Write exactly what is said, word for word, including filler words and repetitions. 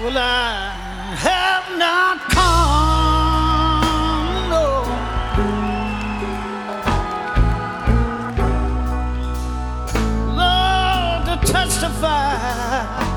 Well, I have not come, no, Lord, to testify.